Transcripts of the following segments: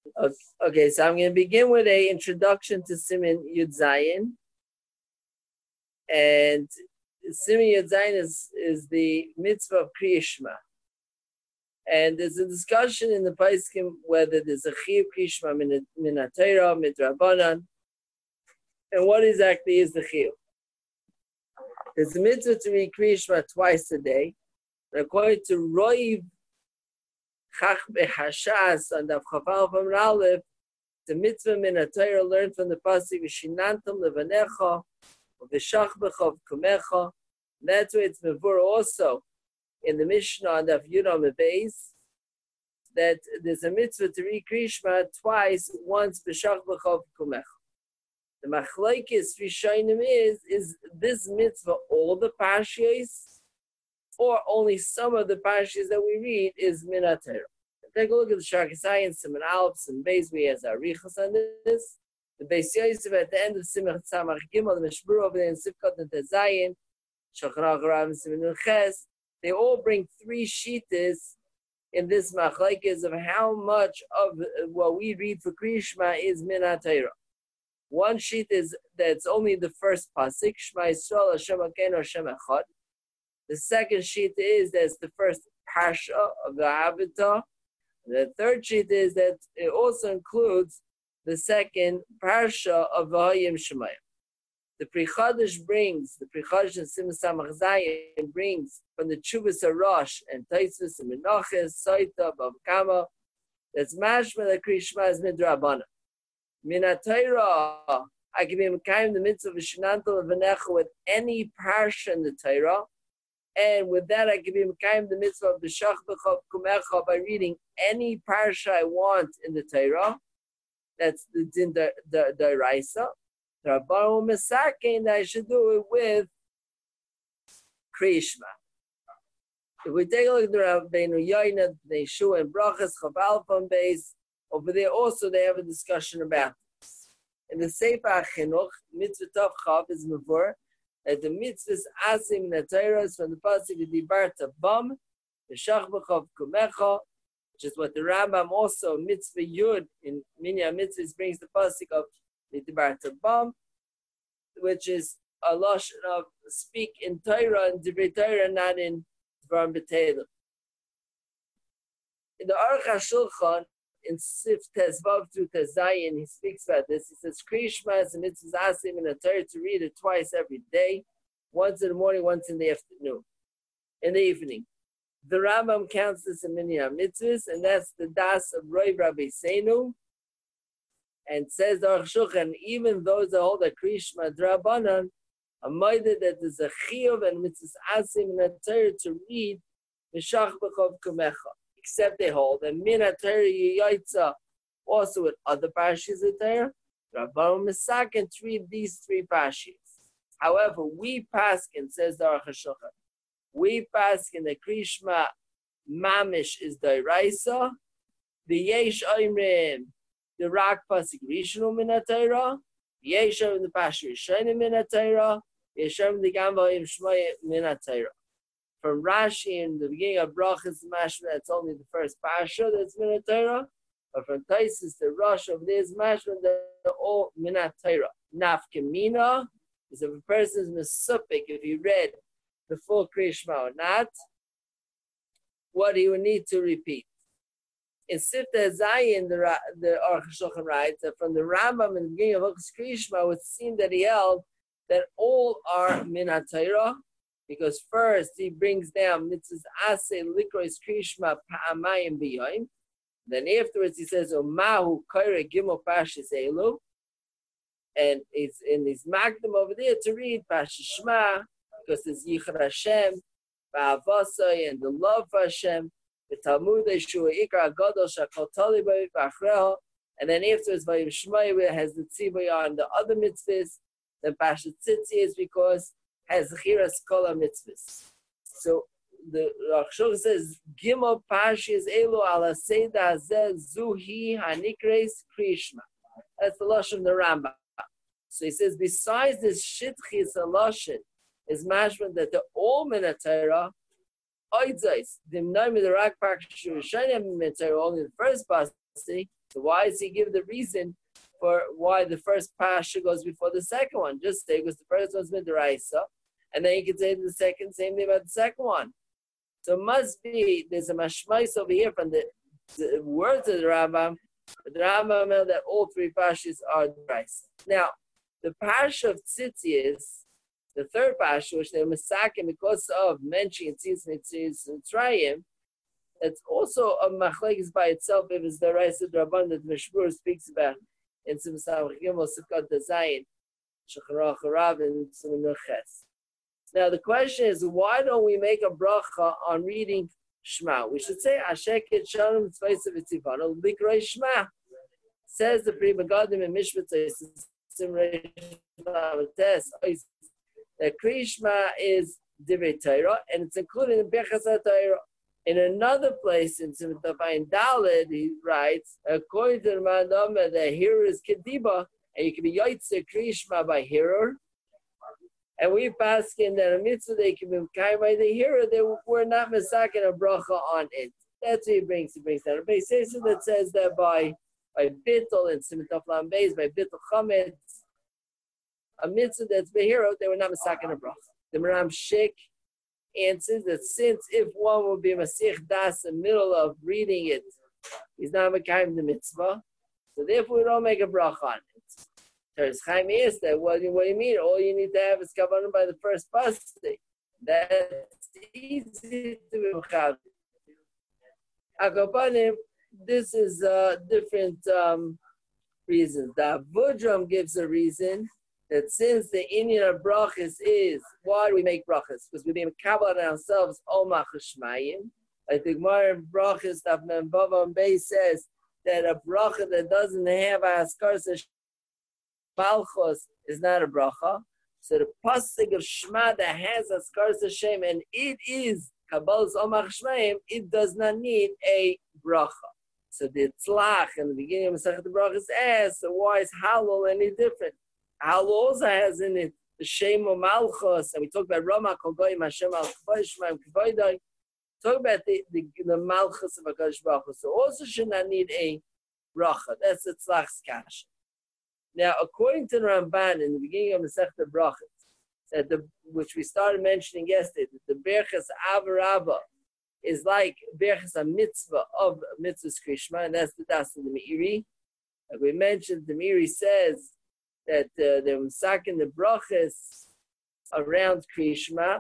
Okay, so I'm going to begin with an introduction to Siman Yud Zayin. And Siman Yud Zayin is the mitzvah of Kriya Shema. And there's a discussion in the Paiskim whether there's a Chiyuv Kriya Shema min HaTorah, midrabanan, and what exactly is the Chiyuv. There's a mitzvah to read Kriya Shema twice a day. And according to Roiv Chach Behashas on Daf Chafal from Aleph, the mitzvah min HaTorah learned from the pasuk V'shinantam levanecha v'shachbecha v'kumecha. That's why it's mevur also in the Mishnah on Daf Yudam Beis that there's a mitzvah to read Kriya Shema twice, once v'shachbecha v'kumecha. The machlokes Rishonim is this mitzvah all the parshiyos, or only some of the parshas that we read is min HaTorah. Take a look at the Sharkisai and Siman Aleph and Beis, we has Arichos on this. The Beis Yosef at the end of Simach Tzamach Gimel, the Meshbur over there in Sivkot and Tezayin, Shacharach Rav and Siman Ches, they all bring three shittas in this machlokes of how much of what we read for Kriya Shema is min HaTorah. One sheet is that's only the first pasuk, Shema Yisrael Hashem Elokeinu Hashem Echad. The second sheet is that's the first parsha of the Avidah. The third sheet is that it also includes the second parsha of V'hayim Shemayim. The Pri Chadash brings, the Pri Chadash and Siman Samach Zayin brings from the Chuvas Arash and Taisus and Menachos, Saita, Bav Kama, that's mashma that Kriya Shema is midrabana. Min HaTorah, I can be mekayim the mitzvah of Shinantal Levanecha with any parsha in the Torah. And with that, I can be mekayim the mitzvah of B'shach B'chav Kumecha by reading any parsha I want in the Torah. That's the din d'oraisa. Rabbanon Mesakein that I should do it with Kriya Shema. If we take a look at the Rabbeinu Yoina, the Yeshua and Brachas Chaval from Beis, over there also they have a discussion about this. In the Sefer HaChinuch, mitzvah Tov Chav is mevur, that the mitzvahs asim in HaTorah is from the pasuk Dibarta Bam, V'shach b'chav kumecha, which is what the Rambam also mitzvah Yud in Minyan Mitzvahs brings the pasuk of Dibarta Bam, which is a lashon of speak in Torah and Divrei Torah, not in Dvarim B'Teilim. In the Aruch HaShulchan, in Sif Tezvav through Tezayin, he speaks about this. He says, Kriya Shema is a mitzvah asim in the Torah to read it twice every day, once in the morning, once in the afternoon, in the evening. The Rambam counts this in Minyan Mitzvahs, and that's the das of Roiv Rabbi Seinu, and says the Aruch Shulchan, even those that hold a Kriya Shema drabanan, a moeded that there's a chiyuv and mitzvah asim in the Torah to read V'shach b'chav kumecha. Except they hold and min HaTorah yaitza also with other parshas of Torah. Rabbanon Mesaken to read these three parshas. However, we paskin, says the Aruch HaShulchan, we paskin the Kriya Shema mamish is d'oraisa. The yesh oimrim the rak pasik rishonu min HaTorah. Yesh oimrim the parsha rishonim min HaTorah. Yesh oimrim the gam v'hayim shmoyim min HaTorah. From Rashi in the beginning of Brachas Mashma, that's only the first parsha that's min HaTorah. But from Taisus, the Rosh of this Mashma, they're all min HaTorah. Nafkamina is if a person is mesupik, if he read the full Kriya Shema or not, what he would need to repeat. In Sifta Zayin, the Aruch HaShulchan writes that from the Rambam in the beginning of Kriya Shema, it would seem that he held that all are min HaTorah. Because first he brings down mitzvahs aseh likros Kriya Shema pa'amayim b'yoyim. Then afterwards he says Mahu kaira gimel parshas elu, and it's in his magdam over there to read Parshas Shema because there's Yichud Hashem, Ba'avasai, and the love for Hashem, the Talmud Yeshua Ikar Gadol Shakol Tali B'Achreho, and then afterwards Vayim Shema has the tzibah on the other mitzvahs. Then Parshas Tzitzi is because has chiras kol mitzvahs. So the Aruch Shulchan says Gimel Parshas elu ala seda hazeh zuhi hanikres Kriya Shema. That's the lashon of the Rambam. So he says besides this shitchis lashon is mashman that the all min HaTorah oidzais dimnai midarak parshas rishonim min HaTorah only the first pasuk So why does he give the reason for why the first Pasha goes before the second one? Just say because the first one's Midraisa, and then you can say the second, same thing about the second one. So it must be, there's a mashmais over here from the words of the Rambam. The Rambam held that all three Pashas are Draisa. Now, the Pasha of Tzitzias, the third Pasha, which they're Masakim because of mentioning Tzitzias and Mitzrayim, it's also a machlekes by itself if it's the Raisa Draban that Mishmur speaks about in some Samachim Sifkat Dazayin, Shacharach Harav, and some Ches. Now the question is, why don't we make a bracha on reading Shema? We should say Asheket Shalom Tzvayis V'Tzivano Likrei Shema. Says the Pri Megadim in Mishpat that Kriya Shema is Divrei Torah, and it's included in Birchas HaTorah. In another place in Simtafayin Daled, he writes, according to the Mandama, the hearer is Kediba, and you can be Yaitse Kriya Shema by hearer. And we pass in that a mitzvah they can be kind by the hearer, they were not masakin a bracha on it. That's what he brings. He brings that. But that says that by bittul and Simtaflam Beis, by bittul chametz, a mitzvah that's behero, they were not masakin a bracha. The Maram Shik answers that since if one would be Masich Das in the middle of reading it, he's not Makayim the mitzvah, so therefore we don't make a bracha on it. Teres Chaim is that what do you mean? All you need to have is kavanah by the first pasuk. That's easy to be mechav. Akapanim, this is different reasons. The Avudram gives a reason that since the Inyan of brachas is, why do we make brachas? Because we be mekabel on ourselves, Omach Shmayim. Like the Gemara in brachas, that Membavam Bey says that a bracha that doesn't have a Askarsa Malchus is not a bracha. So the pasuk of Shema that has Askarsa Hashem and it is Kabbalah's Omach Shmayim, it does not need a bracha. So the Tzlach in the beginning of Masechet Brachas asks, so why is Halal any different? Halal also has in it the Shem of Malchus, and we talk about Rama Kogoyim Hashem Al Kvoishmaim Kvoidai. Talk about the Malchus of HaKadosh Baruch Hu. So also should not need a bracha. That's the Tzlach's kash. Now, according to the Ramban in the beginning of Masechet Brachas, that which we started mentioning yesterday, that the Berchas Avarabba is like Berchas a mitzvah of mitzvahs Krishma, and that's the Das of the Meiri. Like we mentioned, the Meiri says that they're masakin the brachas around Krishma.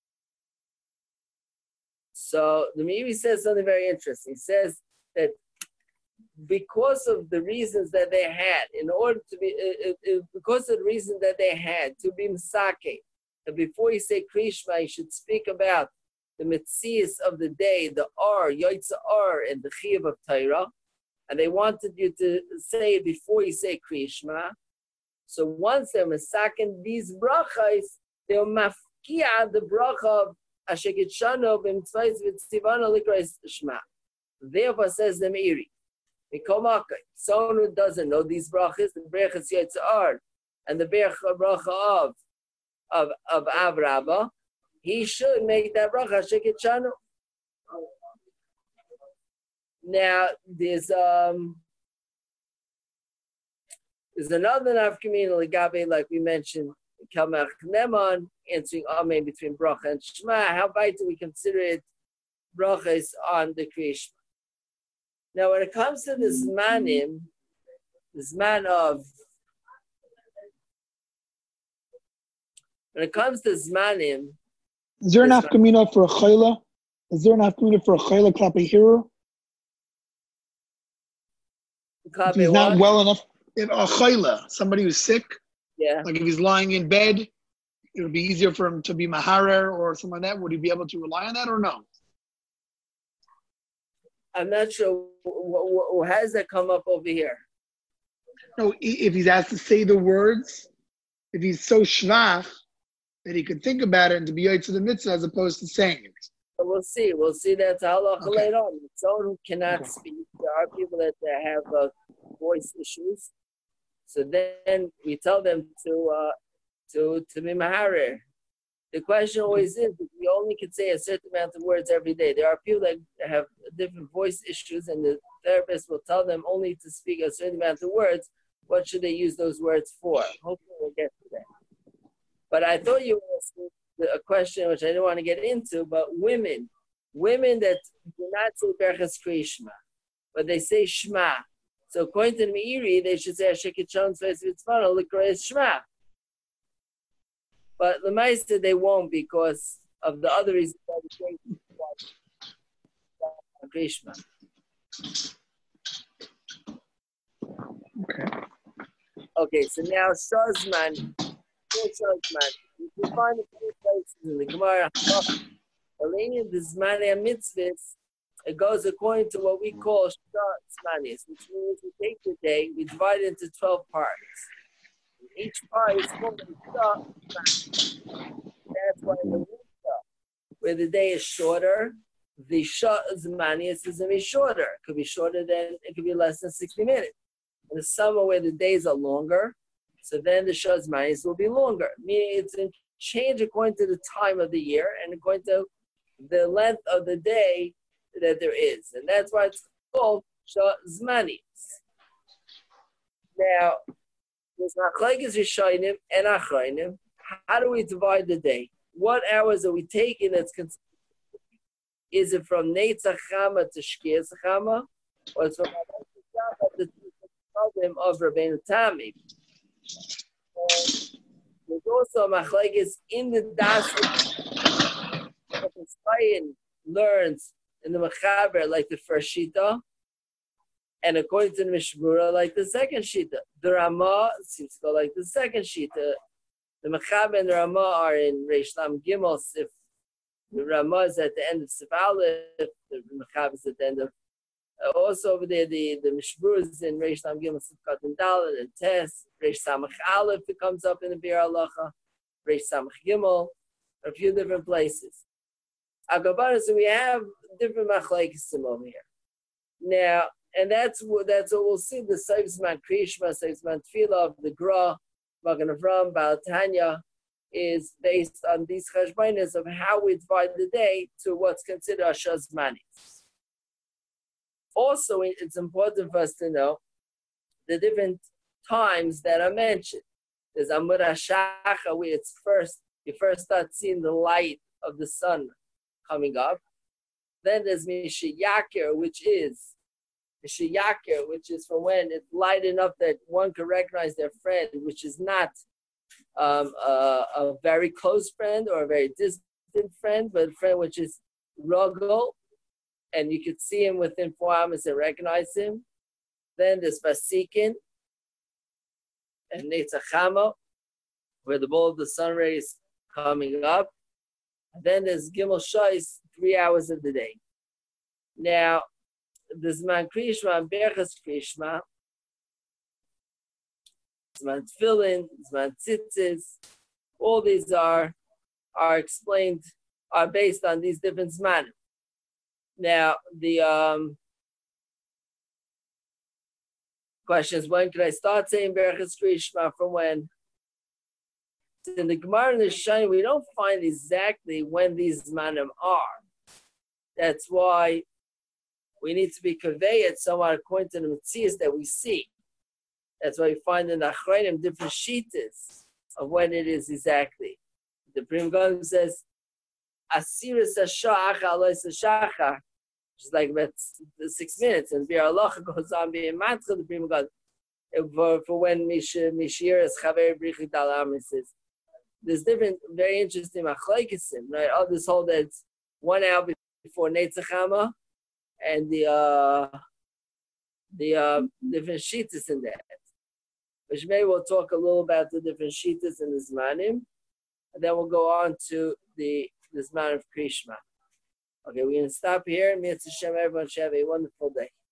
So the Meiri says something very interesting. He says that because of the reasons that they had, in order to be, because of the reason that they had to be masake, that before you say Krishma, you should speak about the mitzias of the day, the Ar, Yoitza Ar, and the Chiyuv of Torah, and they wanted you to say it before you say Krishma. So once they're masakin these brachas, they'll mafkia the bracha of Asheket Shano b'mitzvahs v'tzivano likrais Shema. Therefore says the Meiri, someone who doesn't know these brachas, the brachas Yoitza Ar, and the bracha of Avrabah, he should make that bracha Asheket Shano. Now there's another nafkamina legabe, like we mentioned, Kalmach Neman, answering Amen between bracha and Shema. How weit do we consider it brachas on the Kriyashma? Now, when it comes to this manim, this man of, when it comes to zmanim, is there an nafkamina for a chayla? Is there an nafkamina for a chayla klape hero? If he's not well enough. If a chayla, somebody who's sick, like if he's lying in bed, it would be easier for him to be maharer or something like that. Would he be able to rely on that or no? I'm not sure. How does that come up over here? No, if he's asked to say the words, if he's so shvach that he could think about it and to be yotze the mitzvah as opposed to saying it. So we'll see. We'll see that halacha later on. Someone who cannot speak, there are people that have voice issues. So then we tell them to be maharer. The question always is, we only can say a certain amount of words every day. There are people that have different voice issues, and therapist will tell them only to speak a certain amount of words. What should they use those words for? Hopefully we'll get to that. But I thought you were asking a question which I didn't want to get into, but women that do not say Berachas Kriya Shema, but they say Shema. So according to the Meiri, they should say Asheket Shalom Tzvais Vitzvana L'Kriyas Shema. But the Lemaisa they won't because of the other reasons why they say Kriya Shema. Okay, so now Shazman. You can find a few places in the Gemara. Alenia the Zmanei mitzvahs, it goes according to what we call Shazmanis, which means we take the day, we divide it into 12 parts. Each part is called a Shazmanis. That's why in the winter, where the day is shorter, the Shazmanis is going to be shorter. It could be shorter than, it could be less than 60 minutes. In the summer where the days are longer, so then the Shazmanis will be longer. Meaning it's a change according to the time of the year and according to the length of the day that there is. And that's why it's called Shazmanis. Now, there's Machlekes Rishonim and Achronim. How do we divide the day? What hours are we taking that's considered? Is it from Netzach Chama to Shkias Chama? Or it's from the of Rabbeinu Tami? There's also Machlekes in the Das that Chaim learns in the Mechaber like the first Shita, and according to the Mishmura like the second Shita. The Ramah seems to go like the second Shita. The Mechaber and the Ramah are in Reish Lam Gimel. If the Ramah is at the end of Sif Aleph, the Mechaber is at the end of. Also over there, the Mishmur is in Reish Lam Gimel Sif Katan Dalet and Tes. Reish Samach Aleph it comes up in the Bir Halacha. Reish Samach Gimel, a few different places. Agabara, so we have different machlekes over here. Now, and that's what we'll see. The Seifzman Krishma, Seifzman Tefillah of the Gra, Magen Avram, Baal Tanya, is based on these cheshbonos of how we divide the day to what's considered a Shazmanis. Also, it's important for us to know the different times that are mentioned. There's Amud HaShacha, where you first start seeing the light of the sun coming up. Then there's Mishiyakir, which is from when it's light enough that one can recognize their friend, which is not a very close friend or a very distant friend, but a friend which is ruggle, and you could see him within 4 hours and recognize him. Then there's Vasikin and Netzachama, where the ball of the sun rays is coming up. And then there's Gimel Shais, 3 hours of the day. Now, the Zman Krishma and Berachas Krishma, Zman Tefillin, Zman Tzitzis, all these are explained, are based on these different Zmanim. Now, the question is, when could I start saying Berachas Krishma? From when? In the Gemara and the Shani, we don't find exactly when these Zmanim are. That's why we need to be conveyed somewhat according to the Metzias that we see. That's why we find in the Achronim different shitas of when it is exactly. The Pri Megadim says, Asiris Ashach Alois Ashachar, which is like about 6 minutes, and Bir Halacha goes on being Matcha, the Pri Megadim, for when Mishir is Chaver Brichit Al Amrisis. There's different, very interesting machlekes, right? Others hold that it's 1 hour before Netzachama, and the different shitas in that. Which maybe we'll talk a little about the different shitas in the Zmanim, and then we'll go on to the Zman of Krishma. Okay, we're going to stop here. Mitzvah Shem, everyone should have a wonderful day.